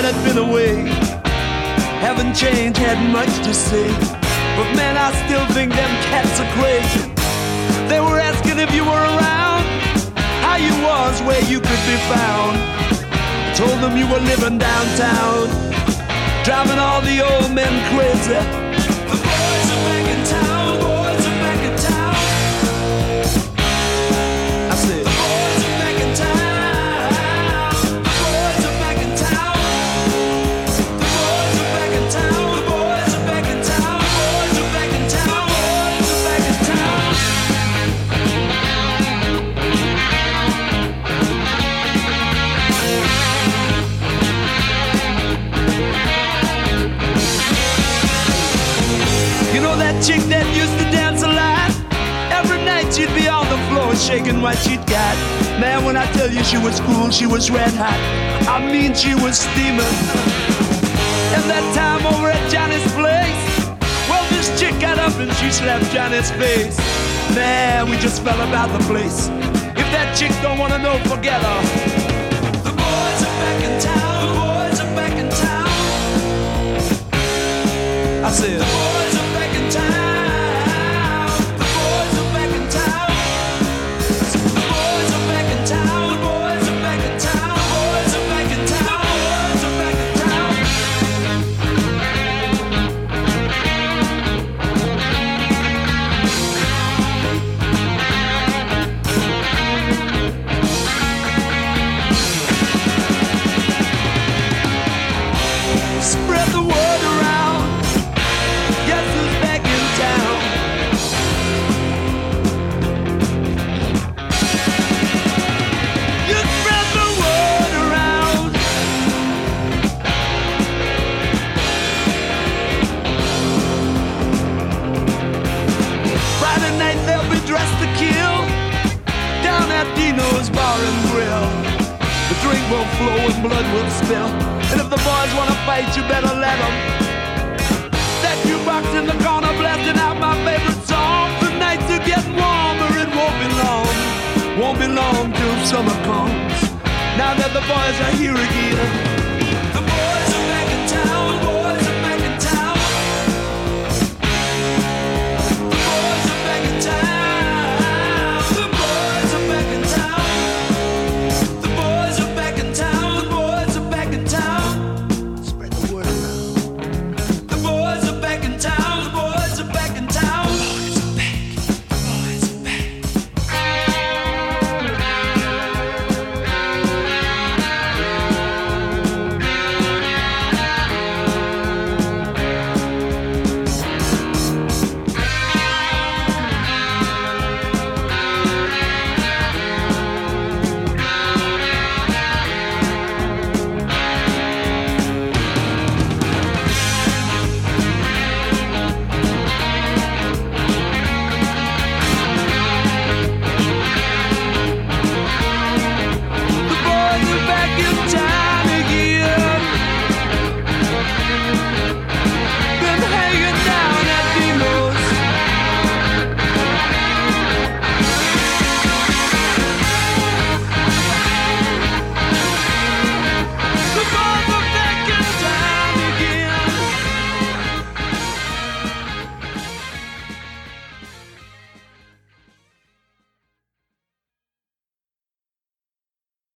had been away. Haven't changed, had much to say. But man, I still think them cats are crazy. They were asking if you were around, how you was, where you could be found. Told them you were living downtown, driving all the old men crazy. The boys are back in town, the boys are back in town. I said, the boys are back in town, the boys are back in town. The boys are back in town, the boys are back in town, the boys are back in town, the boys are back in town. You know that chick that used to dance a lot? Every night she'd be on the floor shaking what she'd got. Man, when I tell you she was cool, she was red hot. I mean, she was steaming. And that time over at Johnny's place, well, this chick got up and she slapped Johnny's face. Man, we just fell about the place. If that chick don't wanna know, forget her. The boys are back in town, the boys are back in town. I said, the boys are back in town, the boys are back in town. The boys are back in town, the boys are back in town, the boys are back in town, the boys are back in town. Spread the word around. Guess who's back in town? You spread the word around. Friday night they'll be dressed to kill down at Dino's Bar and Grill. The drink will flow and blood will spill. And if the boys wanna fight, you better let them. That jukebox in the corner blasting out my favorite song. The nights are getting warmer, it won't be long. Won't be long till summer comes. Now that the boys are here again.